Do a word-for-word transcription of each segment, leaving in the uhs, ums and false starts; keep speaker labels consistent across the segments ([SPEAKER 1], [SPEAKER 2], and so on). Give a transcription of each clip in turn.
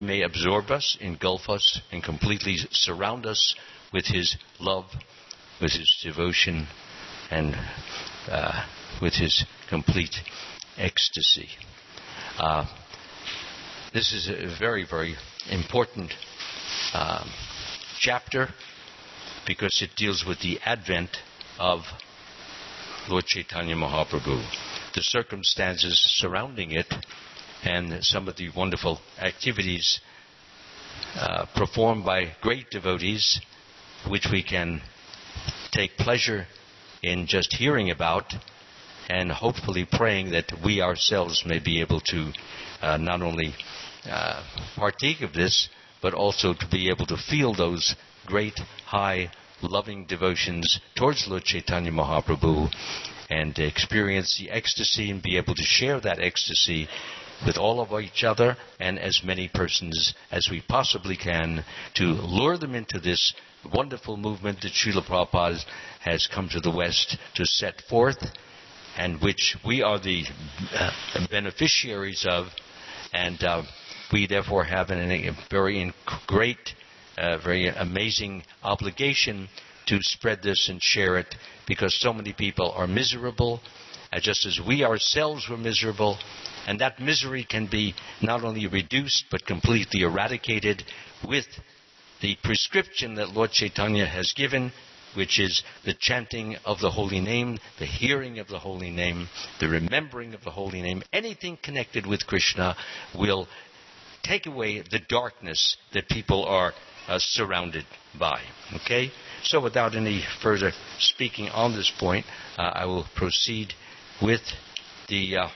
[SPEAKER 1] may absorb us, engulf us, and completely surround us with His love, with His devotion, and uh, with His complete ecstasy. Uh, this is a very, very important uh, chapter because it deals with the advent of Lord Chaitanya Mahaprabhu, the circumstances surrounding it, and some of the wonderful activities uh, performed by great devotees, which we can take pleasure in just hearing about, and hopefully praying that we ourselves may be able to uh, not only uh, partake of this, but also to be able to feel those great, high, loving devotions towards Lord Chaitanya Mahaprabhu, and experience the ecstasy and be able to share that ecstasy with all of each other and as many persons as we possibly can, to lure them into this wonderful movement that Srila Prabhupada has come to the West to set forth, and which we are the uh, beneficiaries of, and uh, we therefore have an, a very great, uh, very amazing obligation to spread this and share it, because so many people are miserable, uh, just as we ourselves were miserable. And that misery can be not only reduced but completely eradicated with the prescription that Lord Chaitanya has given, which is the chanting of the holy name, the hearing of the holy name, the remembering of the holy name. Anything connected with Krishna will take away the darkness that people are uh, surrounded by. Okay? So without any further speaking on this point, uh, I will proceed with the... Uh,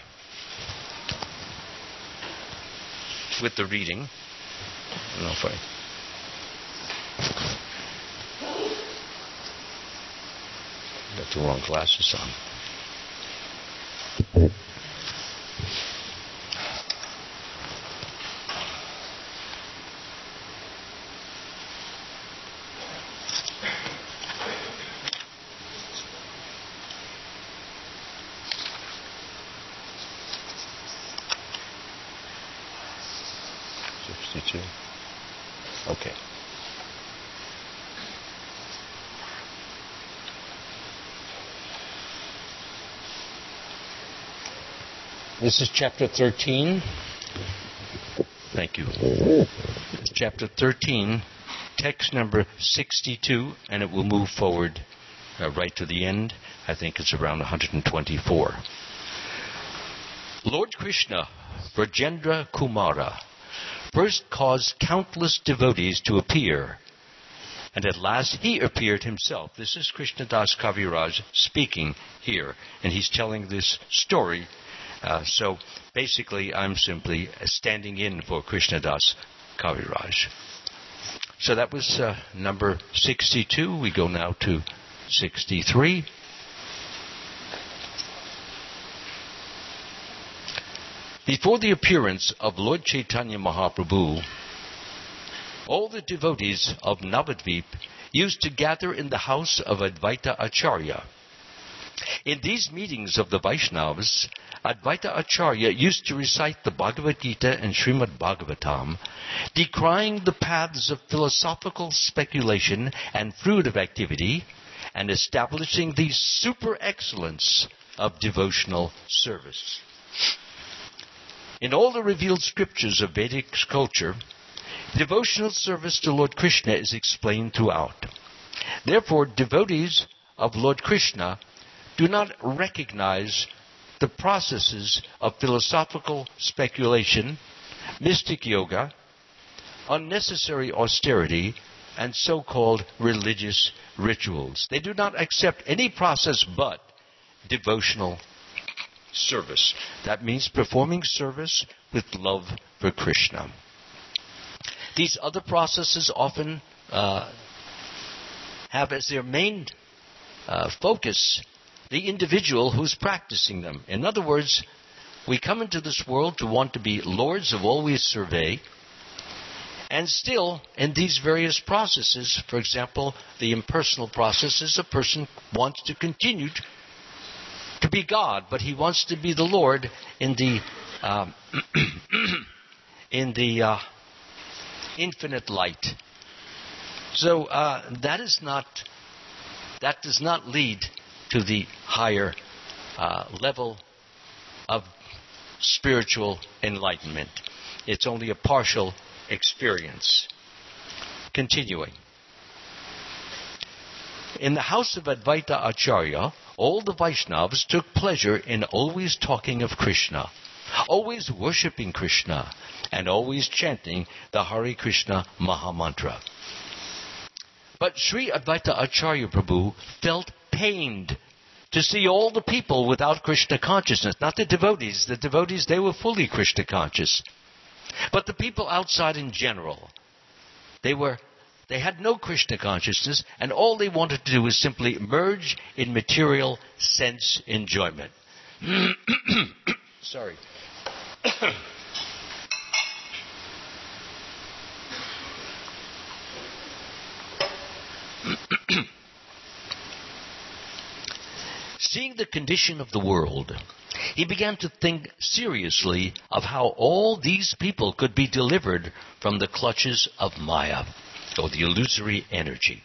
[SPEAKER 1] with the reading. I don't know if I... got the wrong glasses on. sixty-two. Okay. This is chapter thirteen. Thank you. It's chapter thirteen, text number sixty-two, and it will move forward uh, right to the end. I think it's around one hundred twenty-four. Lord Krishna, Brajendra Kumara, first caused countless devotees to appear, and at last he appeared himself. This is Krishnadas Kaviraj speaking here, and he's telling this story. Uh, so basically, I'm simply standing in for Krishnadas Kaviraj. So that was uh, number sixty-two. We go now to sixty-three. Before the appearance of Lord Chaitanya Mahaprabhu, all the devotees of Navadvip used to gather in the house of Advaita Acharya. In these meetings of the Vaishnavas, Advaita Acharya used to recite the Bhagavad Gita and Srimad Bhagavatam, decrying the paths of philosophical speculation and fruitive activity, and establishing the super excellence of devotional service. In all the revealed scriptures of Vedic culture, devotional service to Lord Krishna is explained throughout. Therefore, devotees of Lord Krishna do not recognize the processes of philosophical speculation, mystic yoga, unnecessary austerity, and so-called religious rituals. They do not accept any process but devotional service. That means performing service with love for Krishna. These other processes often uh, have as their main uh, focus the individual who's practicing them. In other words, we come into this world to want to be lords of all we survey, and still in these various processes, for example, the impersonal processes, a person wants to continue to, to be God, but he wants to be the Lord in the um, in the uh, infinite light. So uh, that is not, that does not lead to the higher uh, level of spiritual enlightenment. It's only a partial experience. Continuing. In the house of Advaita Acharya, all the Vaishnavas took pleasure in always talking of Krishna, always worshipping Krishna, and always chanting the Hare Krishna Mahamantra. But Sri Advaita Acharya Prabhu felt pained to see all the people without Krishna consciousness. Not the devotees. The devotees, they were fully Krishna conscious. But the people outside in general, they were, they had no Krishna consciousness, and all they wanted to do was simply merge in material sense enjoyment. Sorry. Seeing the condition of the world, he began to think seriously of how all these people could be delivered from the clutches of Maya, or the illusory energy.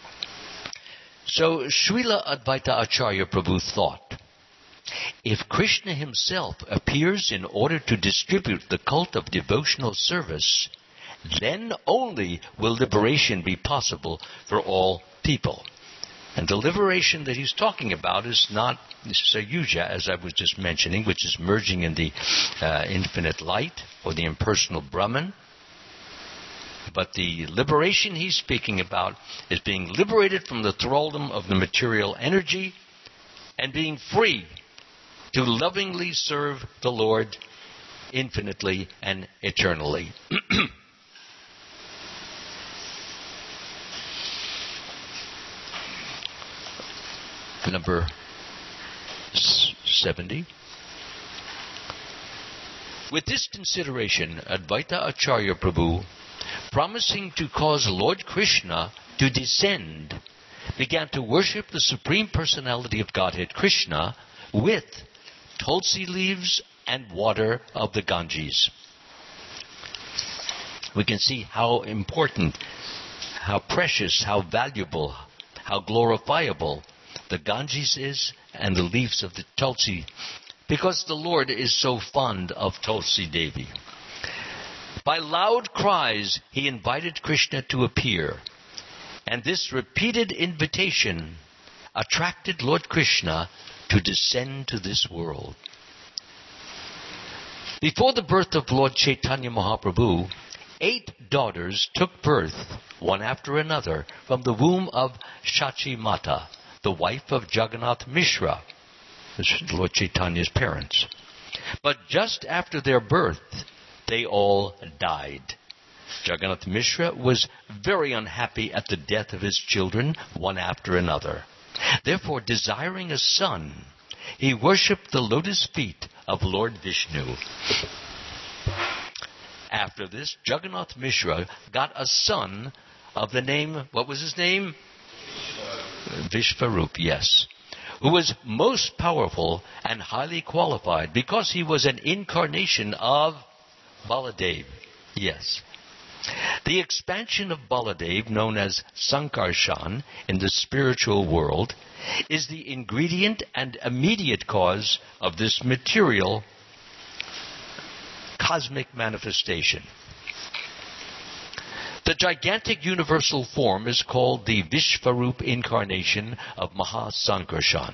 [SPEAKER 1] So Srila Advaita Acharya Prabhu thought, if Krishna himself appears in order to distribute the cult of devotional service, then only will liberation be possible for all people. And the liberation that he's talking about is not Sayuja, as I was just mentioning, which is merging in the uh, infinite light, or the impersonal Brahman. But the liberation he's speaking about is being liberated from the thraldom of the material energy and being free to lovingly serve the Lord infinitely and eternally. Number seventy. With this consideration, Advaita Acharya Prabhu, promising to cause Lord Krishna to descend, began to worship the Supreme Personality of Godhead Krishna with tulsi leaves and water of the Ganges. We can see how important, how precious, how valuable, how glorifiable the Ganges is, and the leaves of the Tulsi, because the Lord is so fond of Tulsi Devi. By loud cries, he invited Krishna to appear, and this repeated invitation attracted Lord Krishna to descend to this world. Before the birth of Lord Chaitanya Mahaprabhu, eight daughters took birth, one after another, from the womb of Shachi Mata, the wife of Jagannath Mishra, Lord Chaitanya's parents. But just after their birth, they all died. Jagannath Mishra was very unhappy at the death of his children, one after another. Therefore, desiring a son, he worshipped the lotus feet of Lord Vishnu. After this, Jagannath Mishra got a son of the name, what was his name? Vishvarup, yes, who was most powerful and highly qualified because he was an incarnation of Baladev. Yes. The expansion of Baladev, known as Sankarshan in the spiritual world, is the ingredient and immediate cause of this material cosmic manifestation. The gigantic universal form is called the Vishvarup incarnation of Mahasankarshan.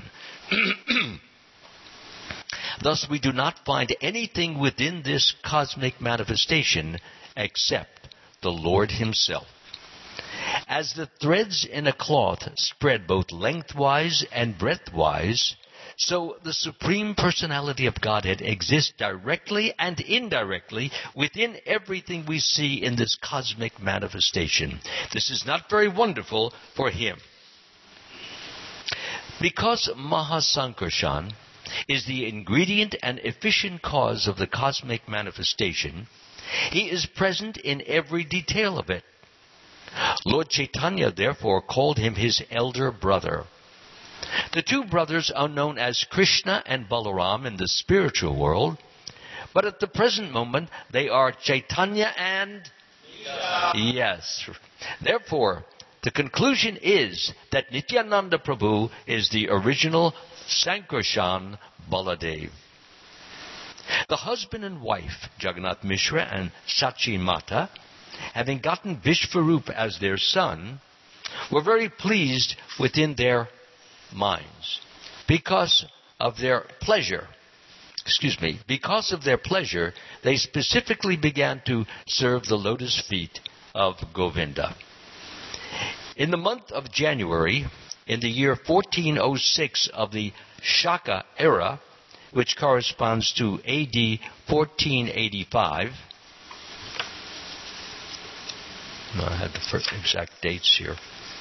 [SPEAKER 1] Thus, we do not find anything within this cosmic manifestation except the Lord himself. As the threads in a cloth spread both lengthwise and breadthwise, so the Supreme Personality of Godhead exists directly and indirectly within everything we see in this cosmic manifestation. This is not very wonderful for him. Because Mahasankarshan is the ingredient and efficient cause of the cosmic manifestation, he is present in every detail of it. Lord Chaitanya therefore called him his elder brother. The two brothers are known as Krishna and Balaram in the spiritual world, but at the present moment they are Chaitanya and Yes. Therefore, the conclusion is that Nityananda Prabhu is the original Sankarshan Baladev. The husband and wife, Jagannath Mishra and Sachi Mata, having gotten Vishvarup as their son, were very pleased within their minds because of their pleasure. Excuse me, because of their pleasure, they specifically began to serve the lotus feet of Govinda. In the month of January, in the year fourteen oh six of the Shaka era, which corresponds to A D fourteen eighty-five, I have the first exact dates here.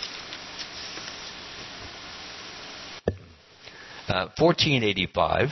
[SPEAKER 1] Uh, fourteen eighty-five.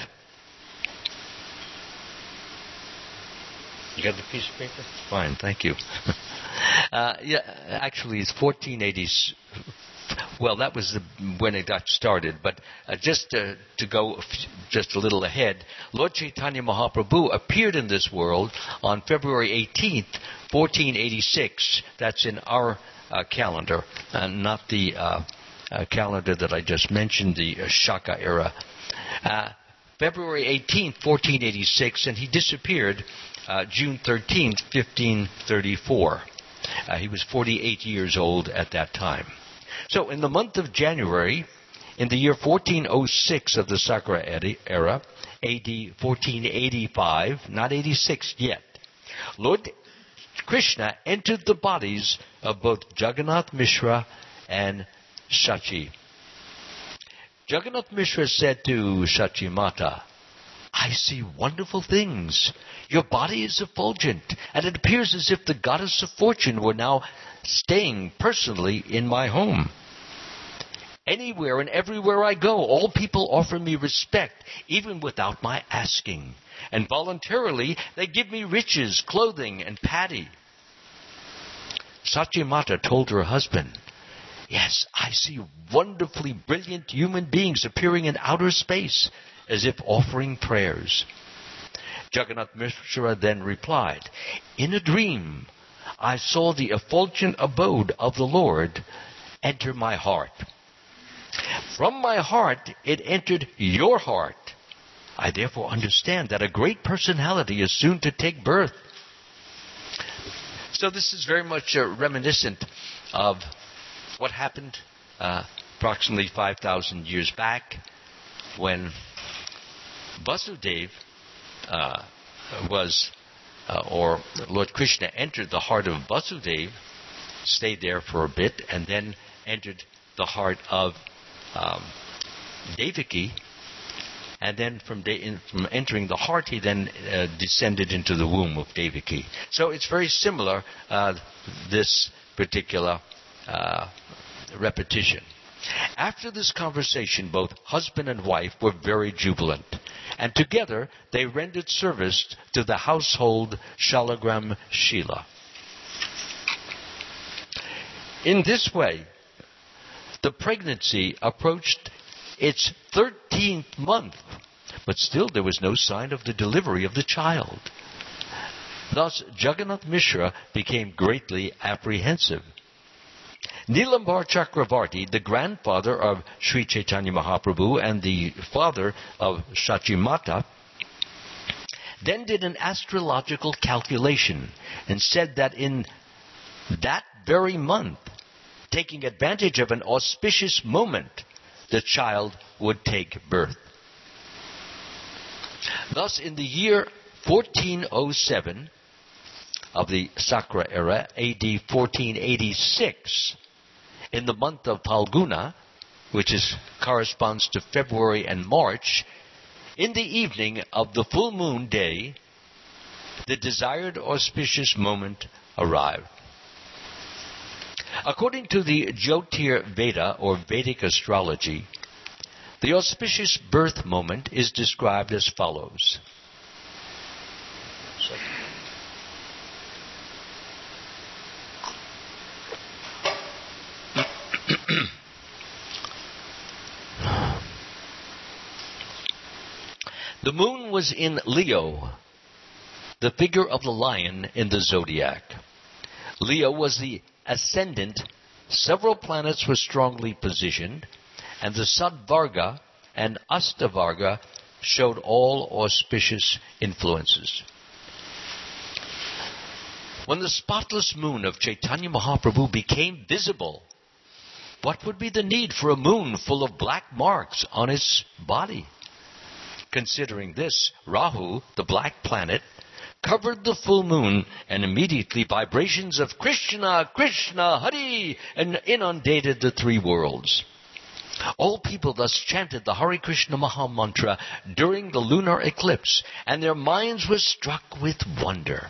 [SPEAKER 1] You got the piece of paper? Fine, thank you. uh, yeah, actually, it's fourteen eighty. Well, that was the, when it got started. But uh, just to, to go just a little ahead, Lord Chaitanya Mahaprabhu appeared in this world on February eighteenth, fourteen eighty-six. That's in our uh, calendar, uh, not the uh, uh, calendar that I just mentioned, the uh, Shaka era. Uh, February eighteenth, fourteen eighty-six, and he disappeared uh, June thirteenth, fifteen thirty-four. Uh, he was forty-eight years old at that time. So in the month of January, in the year fourteen oh six of the Sakra era, A D fourteen eighty-five, not eighty-six yet, Lord Krishna entered the bodies of both Jagannath Mishra and Sachi. Jagannath Mishra said to Sachi Mata, "I see wonderful things. Your body is effulgent, and it appears as if the goddess of fortune were now staying personally in my home. Anywhere and everywhere I go, all people offer me respect, even without my asking. And voluntarily, they give me riches, clothing, and paddy." Sachi Mata told her husband, "Yes, I see wonderfully brilliant human beings appearing in outer space, as if offering prayers." Jagannath Mishra then replied, "In a dream, I saw the effulgent abode of the Lord enter my heart. From my heart, it entered your heart. I therefore understand that a great personality is soon to take birth." So this is very much uh, reminiscent of what happened uh, approximately five thousand years back when Vasudev uh, was, uh, or Lord Krishna entered the heart of Vasudev, stayed there for a bit, and then entered the heart of um, Devaki, and then from, de- in, from entering the heart, he then uh, descended into the womb of Devaki. So it's very similar, uh, this particular uh, repetition. After this conversation, both husband and wife were very jubilant, and together they rendered service to the household Shalagram Shila. In this way, the pregnancy approached its thirteenth month, but still there was no sign of the delivery of the child. Thus, Jagannath Mishra became greatly apprehensive. Nilambar Chakravarti, the grandfather of Sri Chaitanya Mahaprabhu and the father of Sachi Mata, then did an astrological calculation and said that in that very month, taking advantage of an auspicious moment, the child would take birth. Thus, in the year fourteen oh seven of the Sakra era, A D fourteen eighty-six, in the month of Phalguna, which is, corresponds to February and March, in the evening of the full moon day, the desired auspicious moment arrived. According to the Jyotir Veda, or Vedic astrology, the auspicious birth moment is described as follows. The moon was in Leo, the figure of the lion in the zodiac. Leo was the ascendant. Several planets were strongly positioned, and the Sadvarga and Astavarga showed all auspicious influences. When the spotless moon of Chaitanya Mahaprabhu became visible, what would be the need for a moon full of black marks on its body? Considering this, Rahu, the black planet, covered the full moon, and immediately vibrations of Krishna, Krishna, Hari, and inundated the three worlds. All people thus chanted the Hare Krishna Maha Mantra during the lunar eclipse, and their minds were struck with wonder.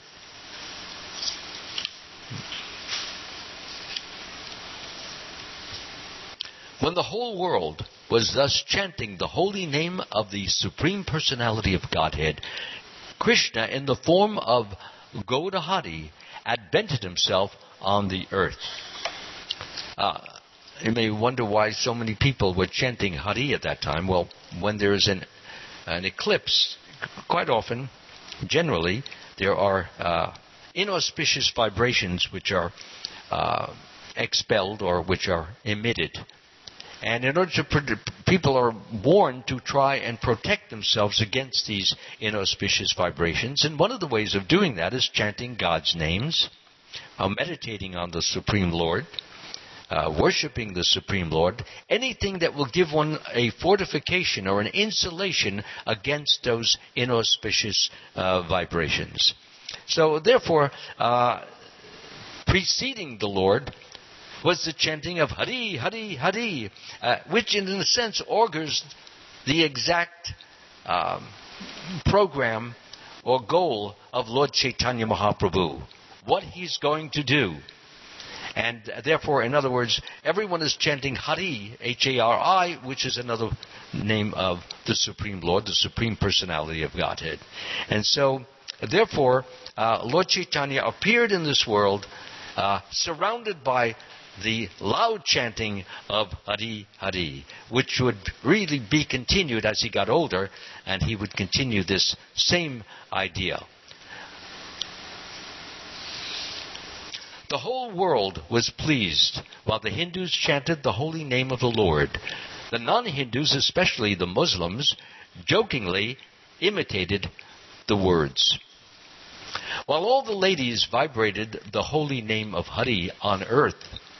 [SPEAKER 1] When the whole world was thus chanting the holy name of the Supreme Personality of Godhead, Krishna, in the form of Gaudahari, advented himself on the earth. Uh, you may wonder why so many people were chanting Hari at that time. Well, when there is an, an eclipse, quite often, generally, there are uh, inauspicious vibrations which are uh, expelled or which are emitted. And in order to, people are warned to try and protect themselves against these inauspicious vibrations. And one of the ways of doing that is chanting God's names, uh, meditating on the Supreme Lord, uh, worshiping the Supreme Lord, anything that will give one a fortification or an insulation against those inauspicious uh, vibrations. So therefore, uh, preceding the Lord was the chanting of Hari, Hari, Hari, uh, which in a sense augurs the exact um, program or goal of Lord Chaitanya Mahaprabhu, what he's going to do. And therefore, in other words, everyone is chanting Hari, H A R I, which is another name of the Supreme Lord, the Supreme Personality of Godhead. And so, therefore, uh, Lord Chaitanya appeared in this world uh, surrounded by the loud chanting of Hari, Hari, which would really be continued as he got older, and he would continue this same idea. The whole world was pleased while the Hindus chanted the holy name of the Lord. The non-Hindus, especially the Muslims, jokingly imitated the words. While all the ladies vibrated the holy name of Hari on earth,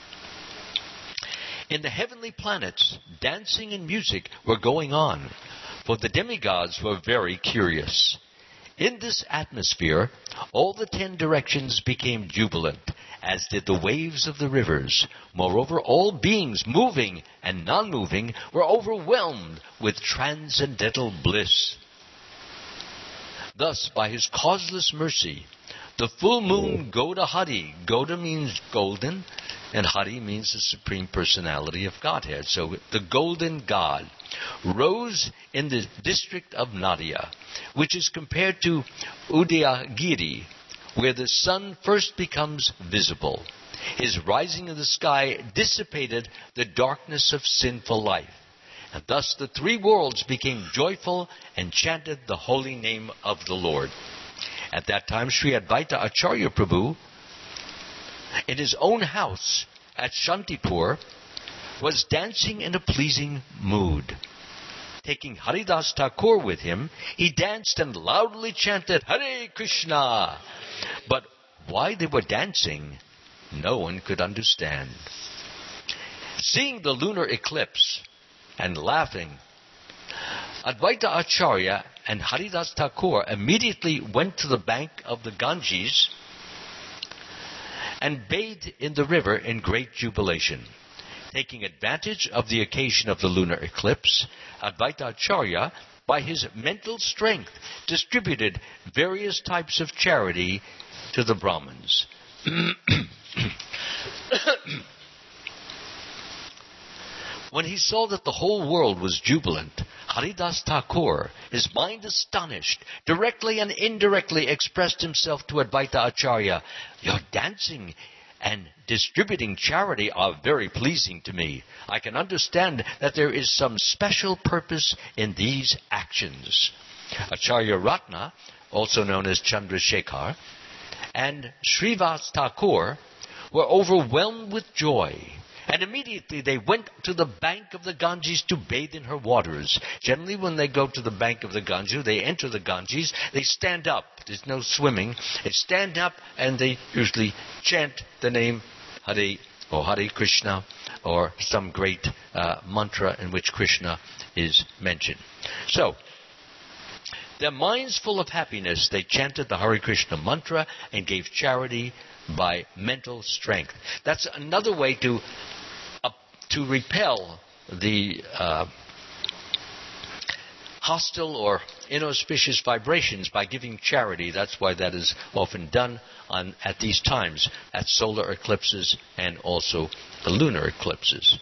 [SPEAKER 1] in the heavenly planets, dancing and music were going on, for the demigods were very curious. In this atmosphere, all the ten directions became jubilant, as did the waves of the rivers. Moreover, all beings, moving and non-moving, were overwhelmed with transcendental bliss. Thus, by his causeless mercy, the full moon Gaudahari, Gauda means golden, and Hari means the Supreme Personality of Godhead. So the golden God rose in the district of Nadia, which is compared to Udayagiri, where the sun first becomes visible. His rising in the sky dissipated the darkness of sinful life. And thus the three worlds became joyful and chanted the holy name of the Lord. At that time, Sri Advaita Acharya Prabhu, in his own house at Shantipur, was dancing in a pleasing mood. Taking Haridas Thakur with him, he danced and loudly chanted Hare Krishna. But why they were dancing, no one could understand. Seeing the lunar eclipse and laughing, Advaita Acharya and Haridas Thakur immediately went to the bank of the Ganges and bathed in the river in great jubilation. Taking advantage of the occasion of the lunar eclipse, Advaita Acharya, by his mental strength, distributed various types of charity to the Brahmins. When he saw that the whole world was jubilant, Haridas Thakur, his mind astonished, directly and indirectly expressed himself to Advaita Acharya, "Your dancing and distributing charity are very pleasing to me. I can understand that there is some special purpose in these actions." Acharya Ratna, also known as Chandrasekhar, and Srivas Thakur were overwhelmed with joy. And immediately they went to the bank of the Ganges to bathe in her waters. Generally, when they go to the bank of the Ganges, they enter the Ganges, they stand up. There's no swimming. They stand up and they usually chant the name Hare or Hare Krishna or some great uh, mantra in which Krishna is mentioned. So, their minds full of happiness, they chanted the Hare Krishna mantra and gave charity by mental strength. That's another way to uh, to repel the uh, hostile or inauspicious vibrations by giving charity. That's why that is often done on at these times, at solar eclipses and also the lunar eclipses.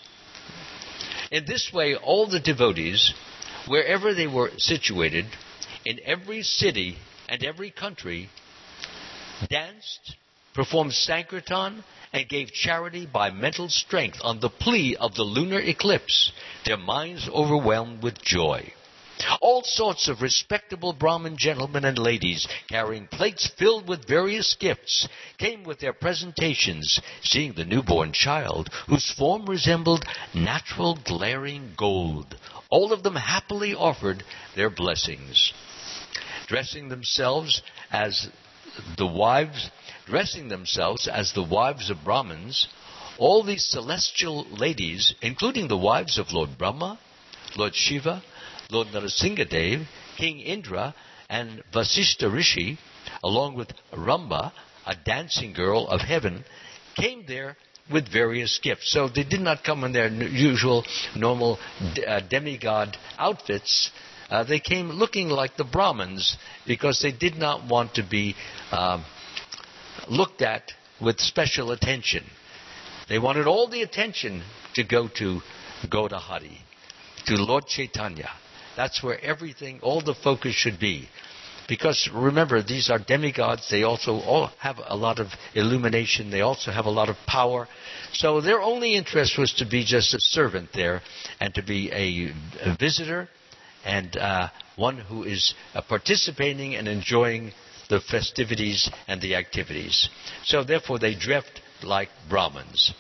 [SPEAKER 1] In this way, all the devotees, wherever they were situated, in every city and every country, danced, performed Sankirtan, and gave charity by mental strength on the plea of the lunar eclipse, their minds overwhelmed with joy. All sorts of respectable Brahmin gentlemen and ladies, carrying plates filled with various gifts, came with their presentations, seeing the newborn child, whose form resembled natural glaring gold. All of them happily offered their blessings. Dressing themselves as the wives, dressing themselves as the wives of Brahmins, all these celestial ladies, including the wives of Lord Brahma, Lord Shiva, Lord Narasimhadev, King Indra, and Vasishtha Rishi, along with Ramba, a dancing girl of heaven, came there with various gifts. So they did not come in their usual, normal uh, demigod outfits. Uh, they came looking like the Brahmins because they did not want to be um, looked at with special attention. They wanted all the attention to go to Gaudahari, to Lord Chaitanya. That's where everything, all the focus should be. Because remember, these are demigods. They also all have a lot of illumination. They also have a lot of power. So their only interest was to be just a servant there and to be a, a visitor and uh, one who is uh, participating and enjoying the festivities and the activities. So therefore they dressed like Brahmins.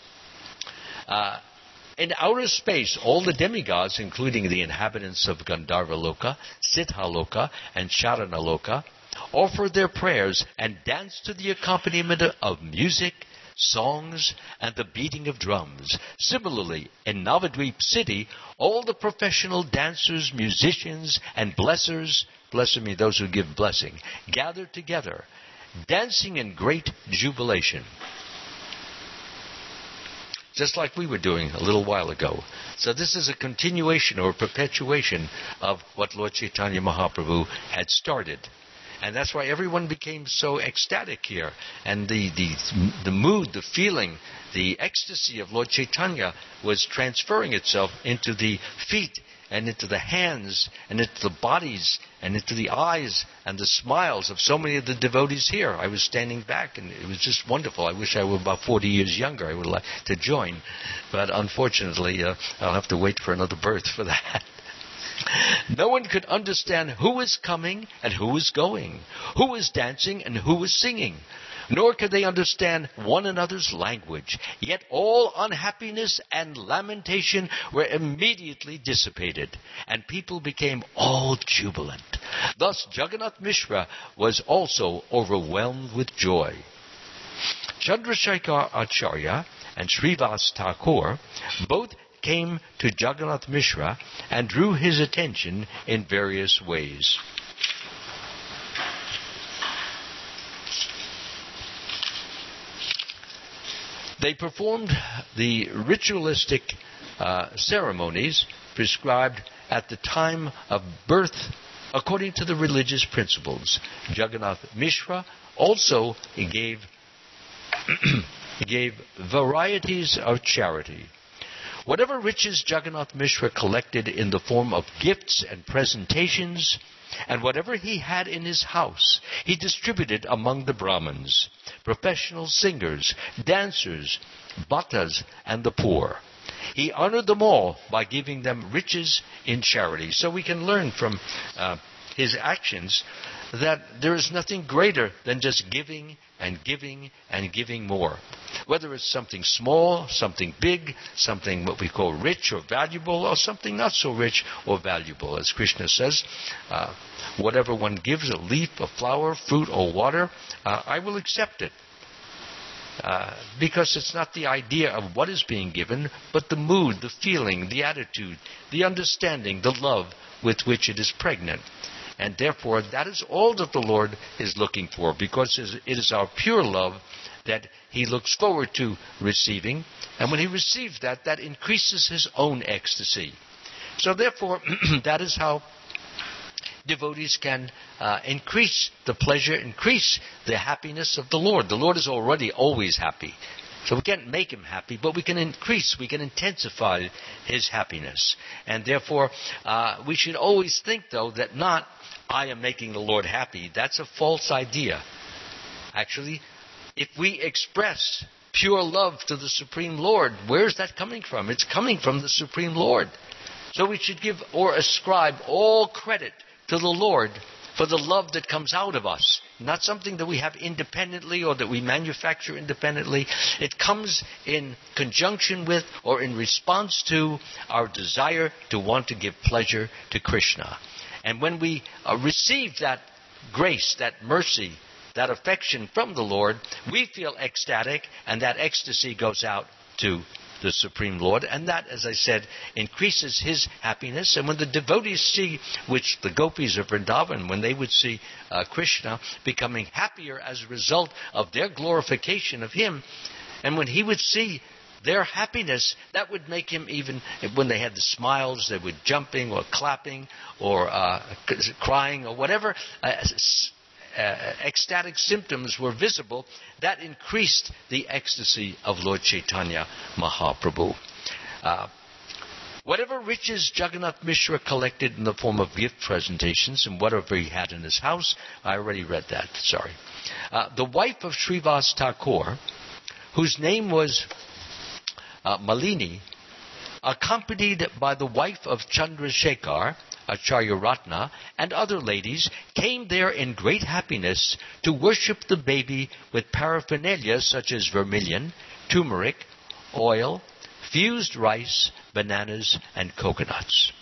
[SPEAKER 1] Uh, in outer space, all the demigods, including the inhabitants of Gandharva Loka, Siddha Loka, and Charana Loka, offered their prayers and danced to the accompaniment of music, songs, and the beating of drums. Similarly, in Navadvip city, all the professional dancers, musicians, and blessers, blessed mean those who give blessing, gathered together, dancing in great jubilation. Just like we were doing a little while ago. So this is a continuation or a perpetuation of what Lord Chaitanya Mahaprabhu had started. And that's why everyone became so ecstatic here. And the, the, the mood, the feeling, the ecstasy of Lord Chaitanya was transferring itself into the feet and into the hands and into the bodies and into the eyes and the smiles of so many of the devotees here. I was standing back and it was just wonderful. I wish I were about forty years younger. I would like to join. But unfortunately, uh, I'll have to wait for another birth for that. No one could understand who is coming and who is going, who is dancing and who is singing, nor could they understand one another's language. Yet all unhappiness and lamentation were immediately dissipated, and people became all jubilant. Thus Jagannath Mishra was also overwhelmed with joy. Chandrasekhar Acharya and Srivas Thakur both came to Jagannath Mishra and drew his attention in various ways. They performed the ritualistic uh, ceremonies prescribed at the time of birth according to the religious principles. Jagannath Mishra also gave, gave varieties of charity. Whatever riches Jagannath Mishra collected in the form of gifts and presentations, and whatever he had in his house, he distributed among the Brahmins, professional singers, dancers, bhattas, and the poor. He honored them all by giving them riches in charity. So we can learn from uh, his actions that there is nothing greater than just giving and giving and giving more. Whether it's something small, something big, something what we call rich or valuable, or something not so rich or valuable. As Krishna says, uh, whatever one gives, a leaf, a flower, fruit, or water, uh, I will accept it. Uh, because it's not the idea of what is being given, but the mood, the feeling, the attitude, the understanding, the love with which it is pregnant. And therefore, that is all that the Lord is looking for, because it is our pure love that He looks forward to receiving. And when He receives that, that increases His own ecstasy. So therefore, that is how devotees can uh, increase the pleasure, increase the happiness of the Lord. The Lord is already always happy. So we can't make Him happy, but we can increase, we can intensify His happiness. And therefore, uh, we should always think, though, that not, I am making the Lord happy. That's a false idea. Actually, if we express pure love to the Supreme Lord, where's that coming from? It's coming from the Supreme Lord. So we should give or ascribe all credit to the Lord for the love that comes out of us. Not something that we have independently or that we manufacture independently. It comes in conjunction with or in response to our desire to want to give pleasure to Krishna. And when we uh, receive that grace, that mercy, that affection from the Lord, we feel ecstatic, and that ecstasy goes out to the Supreme Lord, and that, as I said, increases His happiness. And when the devotees see, which the gopis of Vrindavan, when they would see uh, Krishna becoming happier as a result of their glorification of Him, and when He would see their happiness, that would make Him even, when they had the smiles, they were jumping or clapping or uh, crying or whatever, uh, Uh, ecstatic symptoms were visible, that increased the ecstasy of Lord Chaitanya Mahaprabhu. Uh, whatever riches Jagannath Mishra collected in the form of gift presentations and whatever he had in his house, I already read that, sorry. Uh, the wife of Srivas Thakur, whose name was uh, Malini, accompanied by the wife of Chandrasekhar, Acharya Ratna, and other ladies, came there in great happiness to worship the baby with paraphernalia such as vermilion, turmeric, oil, fused rice, bananas, and coconuts.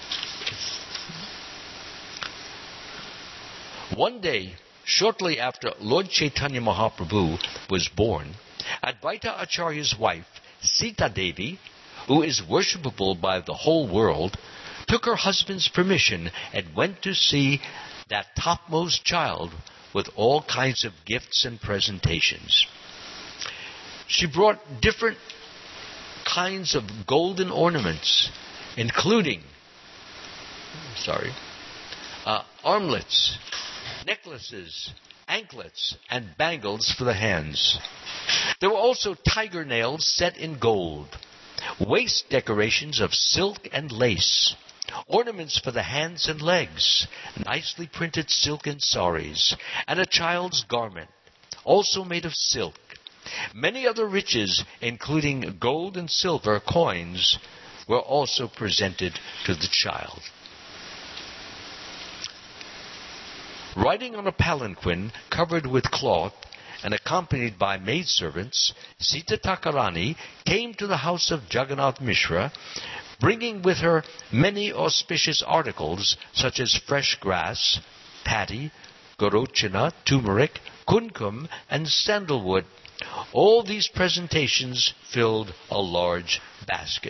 [SPEAKER 1] One day, shortly after Lord Chaitanya Mahaprabhu was born, Advaita Acharya's wife, Sita Devi, who is worshipable by the whole world, took her husband's permission and went to see that topmost child with all kinds of gifts and presentations. She brought different kinds of golden ornaments, including, sorry, uh, armlets, necklaces, anklets, and bangles for the hands. There were also tiger nails set in gold, waist decorations of silk and lace, ornaments for the hands and legs, nicely printed silken saris, and a child's garment, also made of silk. Many other riches, including gold and silver coins, were also presented to the child. Riding on a palanquin covered with cloth and accompanied by maidservants, Sita Thakurani came to the house of Jagannath Mishra, bringing with her many auspicious articles such as fresh grass, paddy, gorochana, turmeric, kunkum, and sandalwood. All these presentations filled a large basket.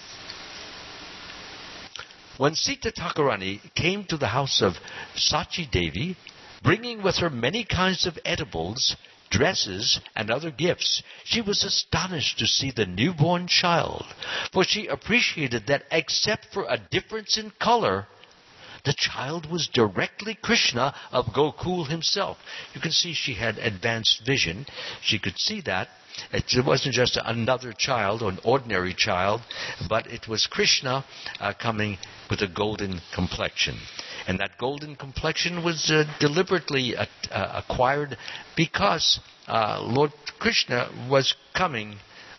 [SPEAKER 1] When Sita Thakurani came to the house of Sachi Devi, bringing with her many kinds of edibles, dresses, and other gifts, she was astonished to see the newborn child, for she appreciated that except for a difference in color, the child was directly Krishna of Gokul himself. You can see she had advanced vision. She could see that. It wasn't just another child or an ordinary child, but it was Krishna uh, coming with a golden complexion. And that golden complexion was uh, deliberately uh, uh, acquired because uh, Lord Krishna was coming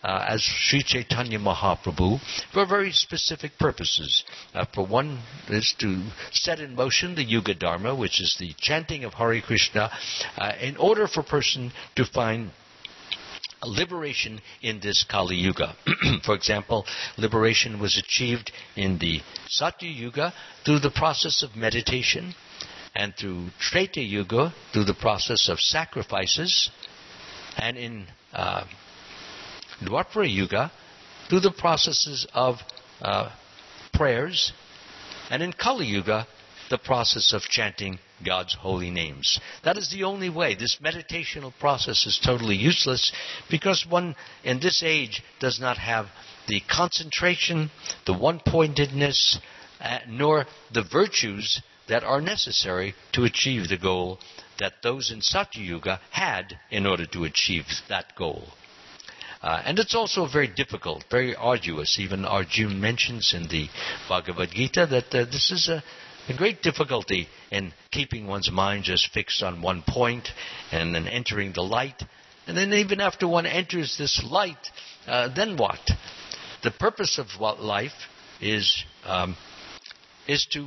[SPEAKER 1] uh, as Sri Chaitanya Mahaprabhu for very specific purposes. Uh, for one is to set in motion the Yuga Dharma, which is the chanting of Hare Krishna, uh, in order for a person to find liberation in this Kali Yuga. For example, liberation was achieved in the Satya Yuga through the process of meditation, and through Treta Yuga through the process of sacrifices, and in uh, Dwapara Yuga through the processes of uh, prayers, and in Kali Yuga the process of chanting God's holy names. That is the only way. This meditational process is totally useless because one in this age does not have the concentration, the one-pointedness, uh, nor the virtues that are necessary to achieve the goal that those in Satya Yuga had in order to achieve that goal. Uh, and it's also very difficult, very arduous. Even Arjuna mentions in the Bhagavad Gita that uh, this is a A great difficulty in keeping one's mind just fixed on one point and then entering the light. And then even after one enters this light, uh, then what? The purpose of what life is um, is to...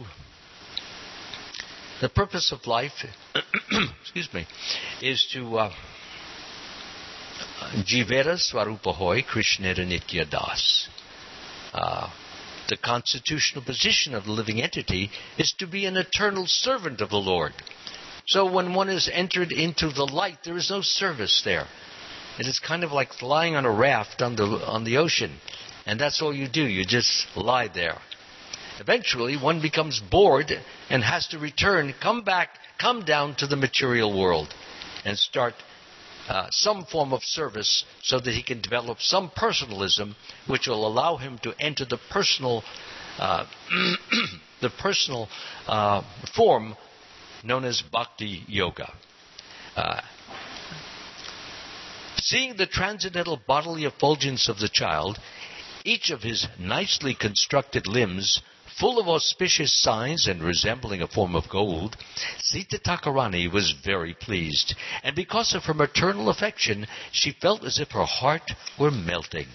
[SPEAKER 1] The purpose of life, excuse me, is to uh, Jivera Swarupa Hoy Krishnera Nitya Das. Uh, The constitutional position of the living entity is to be an eternal servant of the Lord. So when one is entered into the light, there is no service there. It is kind of like lying on a raft on the on the ocean, and that's all you do. You just lie there. Eventually, one becomes bored and has to return, come back, come down to the material world, and start Uh, some form of service so that he can develop some personalism which will allow him to enter the personal uh, the personal uh, form known as Bhakti Yoga. Uh, seeing the transcendental bodily effulgence of the child, each of his nicely constructed limbs full of auspicious signs and resembling a form of gold, Sita Thakurani was very pleased, and because of her maternal affection, she felt as if her heart were melting.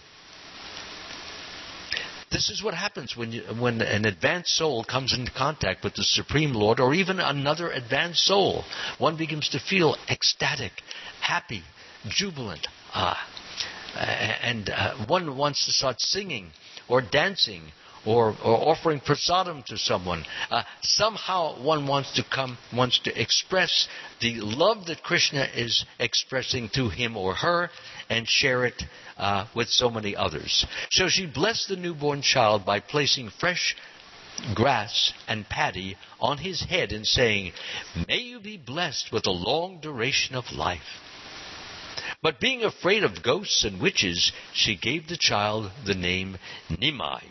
[SPEAKER 1] This is what happens when you, when an advanced soul comes into contact with the Supreme Lord, or even another advanced soul. One begins to feel ecstatic, happy, jubilant, uh, and uh, one wants to start singing or dancing, Or, or offering prasadam to someone. Uh, somehow one wants to come, wants to express the love that Krishna is expressing to him or her and share it uh, with so many others. So she blessed the newborn child by placing fresh grass and paddy on his head and saying, "May you be blessed with a long duration of life." But being afraid of ghosts and witches, she gave the child the name Nimai.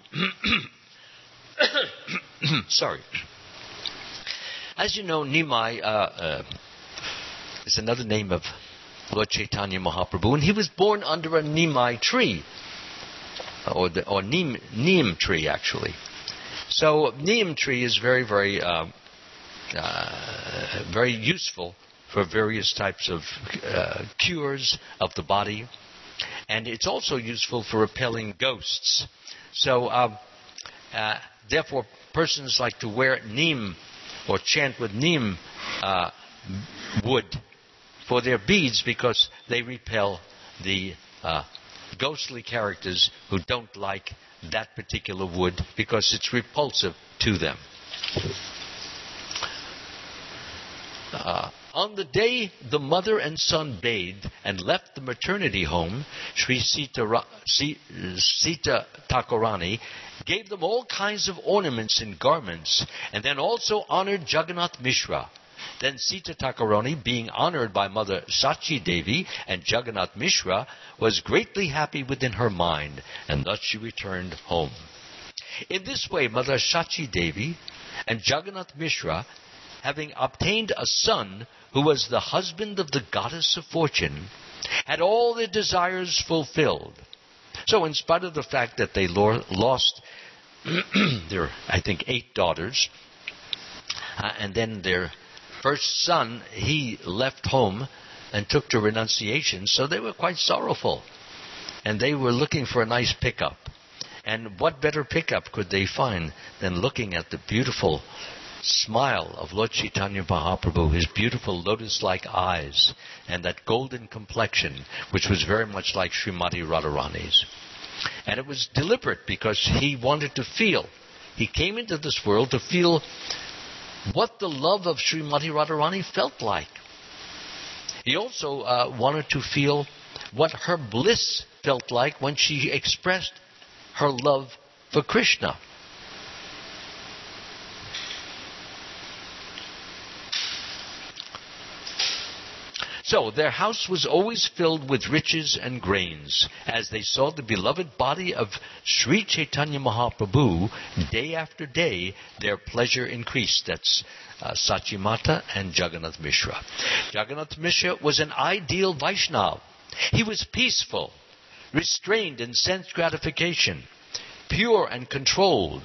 [SPEAKER 1] Sorry. As you know, Nimai uh, uh, is another name of Lord Chaitanya Mahaprabhu, and he was born under a Nimai tree, or the, or Neem, Neem tree, actually. So Neem tree is very, very, uh, uh, very useful for various types of uh, cures of the body. And it's also useful for repelling ghosts. So, uh, uh, therefore, persons like to wear neem or chant with neem uh, wood for their beads because they repel the uh, ghostly characters who don't like that particular wood because it's repulsive to them. Uh, On the day the mother and son bathed and left the maternity home, Sri Sita, Sita Thakurani gave them all kinds of ornaments and garments, and then also honored Jagannath Mishra. Then Sita Thakurani, being honored by Mother Sachi Devi and Jagannath Mishra, was greatly happy within her mind, and thus she returned home. In this way, Mother Sachi Devi and Jagannath Mishra, having obtained a son who was the husband of the goddess of fortune, had all their desires fulfilled. So in spite of the fact that they lost their, I think, eight daughters, uh, and then their first son, he left home and took to renunciation, so they were quite sorrowful. and they were looking for a nice pickup. And what better pickup could they find than looking at the beautiful smile of Lord Chaitanya Mahaprabhu, his beautiful lotus-like eyes, and that golden complexion, which was very much like Srimati Radharani's. And it was deliberate because he wanted to feel. He came into this world to feel what the love of Srimati Radharani felt like. He also uh, wanted to feel what her bliss felt like when she expressed her love for Krishna. So their house was always filled with riches and grains. As they saw the beloved body of Sri Chaitanya Mahaprabhu, day after day, their pleasure increased. That's uh, Sachimata and Jagannath Mishra. Jagannath Mishra was an ideal Vaishnava. He was peaceful, restrained in sense gratification, pure and controlled.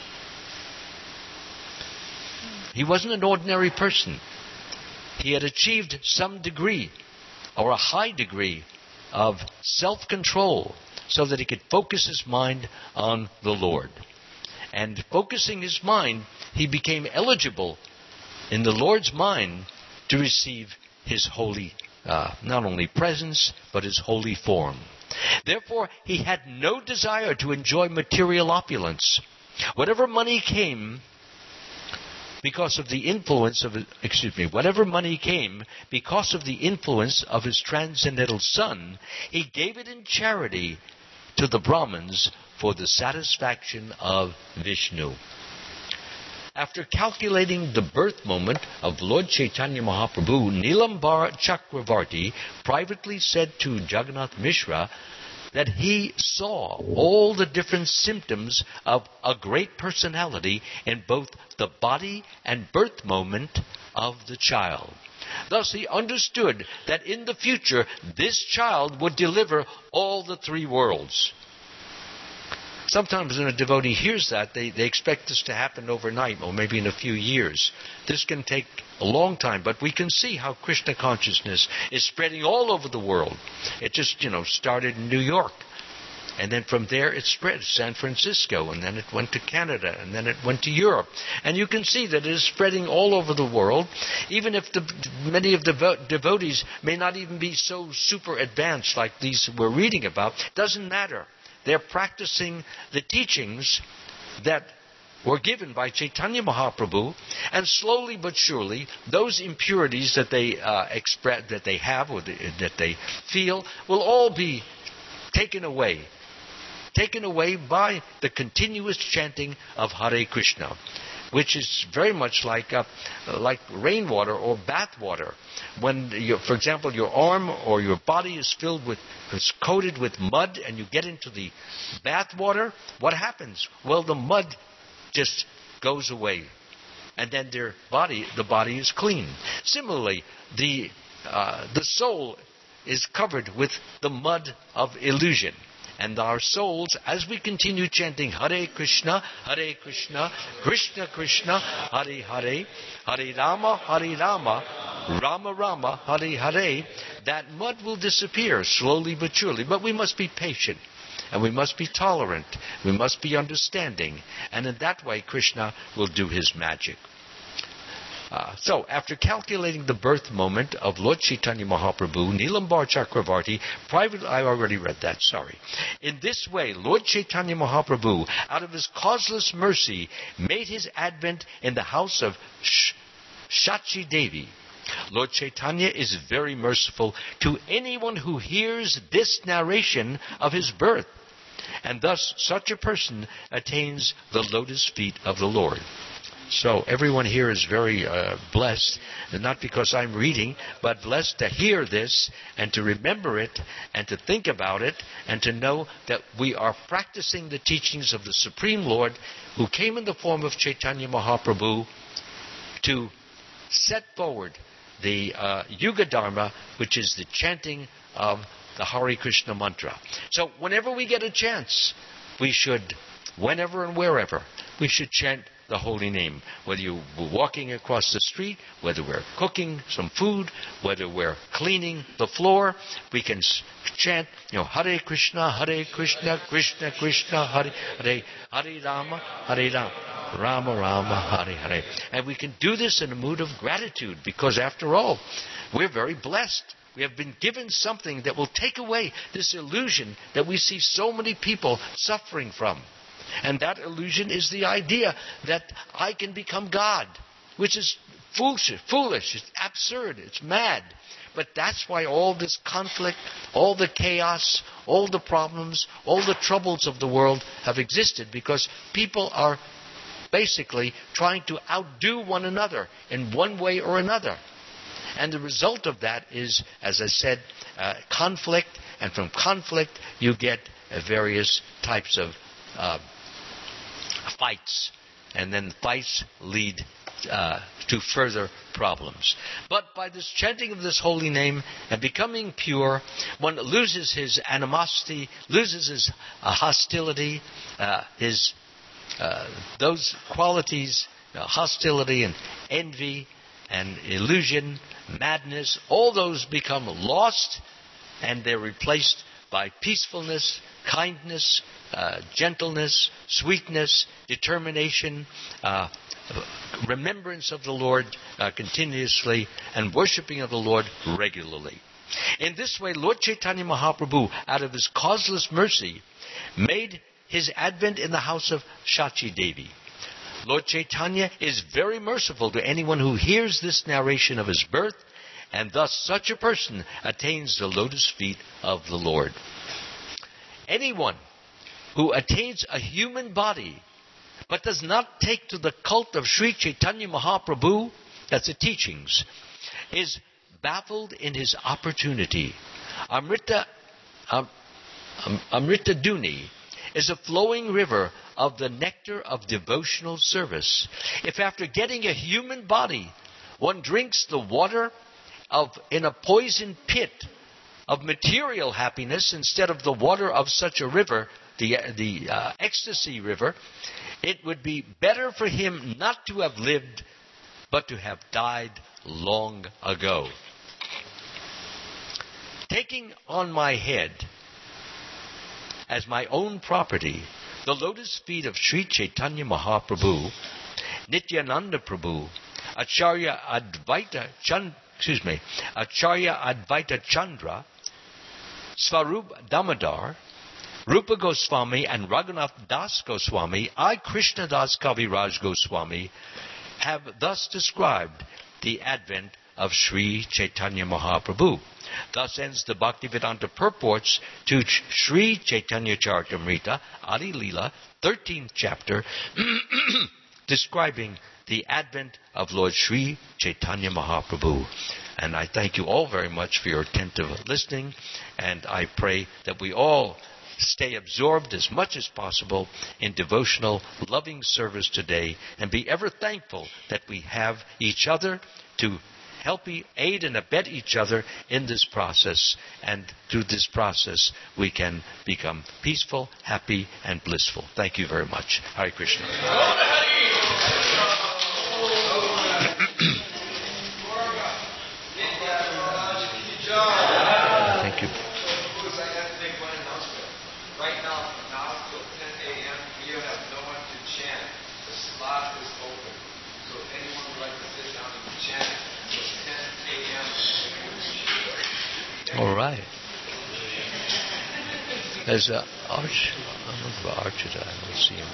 [SPEAKER 1] He wasn't an ordinary person. He had achieved some degree or a high degree of self-control so that he could focus his mind on the Lord. And focusing his mind, he became eligible in the Lord's mind to receive his holy, uh, not only presence, but his holy form. Therefore, he had no desire to enjoy material opulence. Whatever money came, because of the influence of, excuse me, whatever money came, because of the influence of his transcendental son, he gave it in charity to the Brahmins for the satisfaction of Vishnu. After calculating the birth moment of Lord Chaitanya Mahaprabhu, Nilambar Chakravarti privately said to Jagannath Mishra that he saw all the different symptoms of a great personality in both the body and birth moment of the child. Thus he understood that in the future this child would deliver all the three worlds. Sometimes when a devotee hears that, they, they expect this to happen overnight or maybe in a few years. This can take a long time, but we can see how Krishna consciousness is spreading all over the world. It just, you know, started in New York. And then from there it spread to San Francisco, and then it went to Canada, and then it went to Europe. And you can see that it is spreading all over the world, even if the, many of the devo- devotees may not even be so super advanced like these we're reading about. Doesn't matter. They're practicing the teachings that were given by Chaitanya Mahaprabhu, and slowly but surely, those impurities that they uh, express, that they have, or the, that they feel, will all be taken away. Taken away by the continuous chanting of Hare Krishna, which is very much like uh, like rainwater or bath water. When, you, for example, your arm or your body is filled with, is coated with mud, and you get into the bath water, what happens? Well, the mud just goes away, and then their body, the body is clean. Similarly, the uh, the soul is covered with the mud of illusion. And our souls, as we continue chanting Hare Krishna, Hare Krishna, Krishna Krishna, Hare Hare, Hare Rama, Hare Rama, Rama Rama, Hare Hare, that mud will disappear slowly but surely. But we must be patient, and we must be tolerant, we must be understanding, and in that way Krishna will do his magic. Uh, so, after calculating the birth moment of Lord Chaitanya Mahaprabhu, Nilambar Chakravarti, private, I already read that, sorry. In this way, Lord Chaitanya Mahaprabhu, out of his causeless mercy, made his advent in the house of Sh- Shachi Devi. Lord Chaitanya is very merciful to anyone who hears this narration of his birth, and thus such a person attains the lotus feet of the Lord. So everyone here is very uh, blessed, and not because I'm reading, but blessed to hear this and to remember it and to think about it and to know that we are practicing the teachings of the Supreme Lord, who came in the form of Chaitanya Mahaprabhu to set forward the uh, Yuga Dharma, which is the chanting of the Hare Krishna mantra. So whenever we get a chance, we should, whenever and wherever, we should chant the holy name. Whether you're walking across the street, whether we're cooking some food, whether we're cleaning the floor, we can chant, you know, Hare Krishna, Hare Krishna, Krishna Krishna, Hare Hare, Hare Rama, Hare Rama, Rama Rama, Hare Hare. And we can do this in a mood of gratitude, because after all, we're very blessed. We have been given something that will take away this illusion that we see so many people suffering from. And that illusion is the idea that I can become God, which is foolish, foolish, it's absurd, it's mad. But that's why all this conflict, all the chaos, all the problems, all the troubles of the world have existed, because people are basically trying to outdo one another in one way or another. And the result of that is, as I said, uh, conflict, and from conflict you get uh, various types of uh, fights, and then fights lead uh, to further problems. But by this chanting of this holy name and becoming pure, one loses his animosity, loses his uh, hostility, uh, his uh, those qualities, uh, hostility and envy and illusion, madness, all those become lost, and they're replaced by peacefulness, kindness, uh, gentleness, sweetness, determination, uh, remembrance of the Lord uh, continuously, and worshiping of the Lord regularly. In this way, Lord Chaitanya Mahaprabhu, out of his causeless mercy, made his advent in the house of Shachi Devi. Lord Chaitanya is very merciful to anyone who hears this narration of his birth, and thus such a person attains the lotus feet of the Lord. Anyone who attains a human body but does not take to the cult of Sri Chaitanya Mahaprabhu, that's the teachings, is baffled in his opportunity. Amrita, um, um, Amrita Duni is a flowing river of the nectar of devotional service. If after getting a human body, one drinks the water of in a poison pit of material happiness instead of the water of such a river, the, the uh, ecstasy river, it would be better for him not to have lived, but to have died long ago. Taking on my head as my own property the lotus feet of Sri Chaitanya Mahaprabhu, Nityananda Prabhu, Acharya Advaita Chandra, excuse me, Acharya Advaita Chandra, Swarup Damodar, Rupa Goswami, and Raghunath Das Goswami, I, Krishna Das Kaviraj Goswami, have thus described the advent of Sri Chaitanya Mahaprabhu. Thus ends the Bhaktivedanta purports to Sri Chaitanya Charitamrita, Adi Leela, thirteenth chapter, describing the advent of Lord Sri Chaitanya Mahaprabhu. And I thank you all very much for your attentive listening, and I pray that we all stay absorbed as much as possible in devotional, loving service today, and be ever thankful that we have each other to help aid and abet each other in this process. And through this process, we can become peaceful, happy, and blissful. Thank you very much. Hare Krishna. Thank you.
[SPEAKER 2] Right now, from now till ten a.m., we have no one to chant. The slot is open. So if anyone would like to sit down and chant till ten a.m.,
[SPEAKER 1] all right. There's an arch. I'm looking for Archita. I don't see him.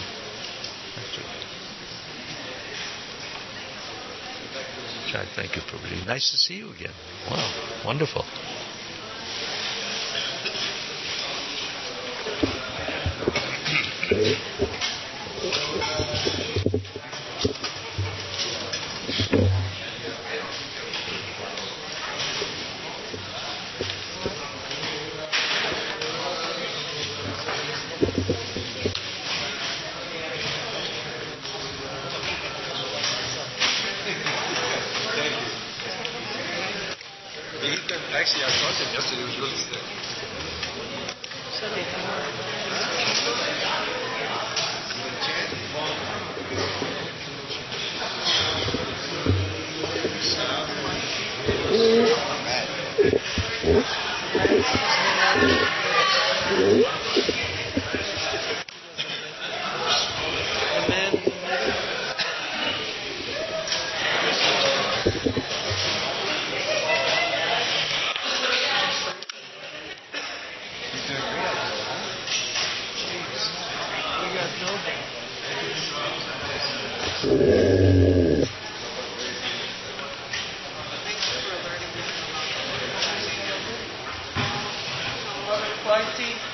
[SPEAKER 1] Jack, thank you for being. Nice to see you again. Wow, wonderful.
[SPEAKER 2] Actually, I talked to him yesterday. It was really sick. So they come on.
[SPEAKER 3] Thanks for learning.